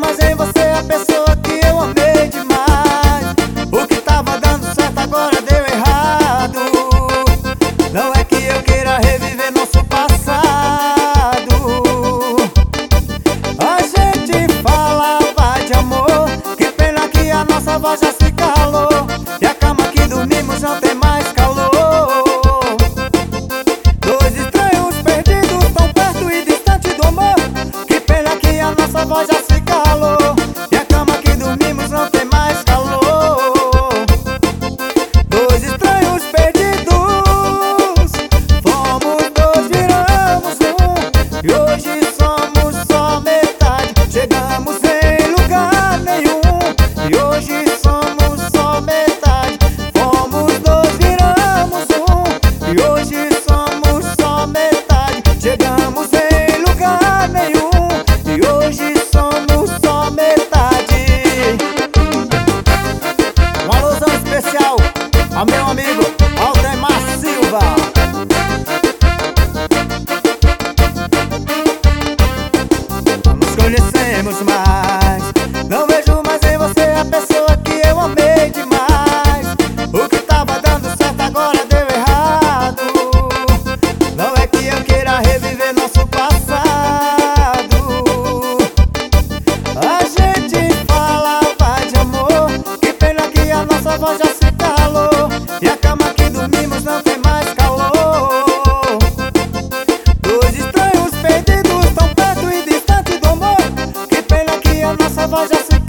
mais em você a pessoa que eu amei demais. O que tava dando certo agora deu errado. Não é que eu queira reviver nosso passado. A gente falava de amor, que pena que a nossa voz já se calou. E a cama que dormimos não tem mais calor. Dois estranhos perdidos tão perto e distante do amor. Que pena que a nossa voz já se calou. E a cama que dormimos não tem mais calor. Dois estranhos perdidos, fomos dois, viramos um. E hoje somos só metade, chegamos em lugar nenhum. E hoje somos só metade, fomos dois, viramos um. E hoje somos só metade, chegamos em lugar nenhum. E hoje somos só metade. Um alusão especial ao meu amigo Aldemar Silva. Nos conhecemos mais, não vejo mais em você a pessoa que eu amei demais. O que tava dando certo agora deu errado. Não é que eu queira reviver nosso passado. A gente falava de amor, que pena que a nossa voz já se calou. E a cama que dormimos não tem mais calor. Dois estranhos perdidos tão perto e distante do amor. Que pena que a nossa voz já se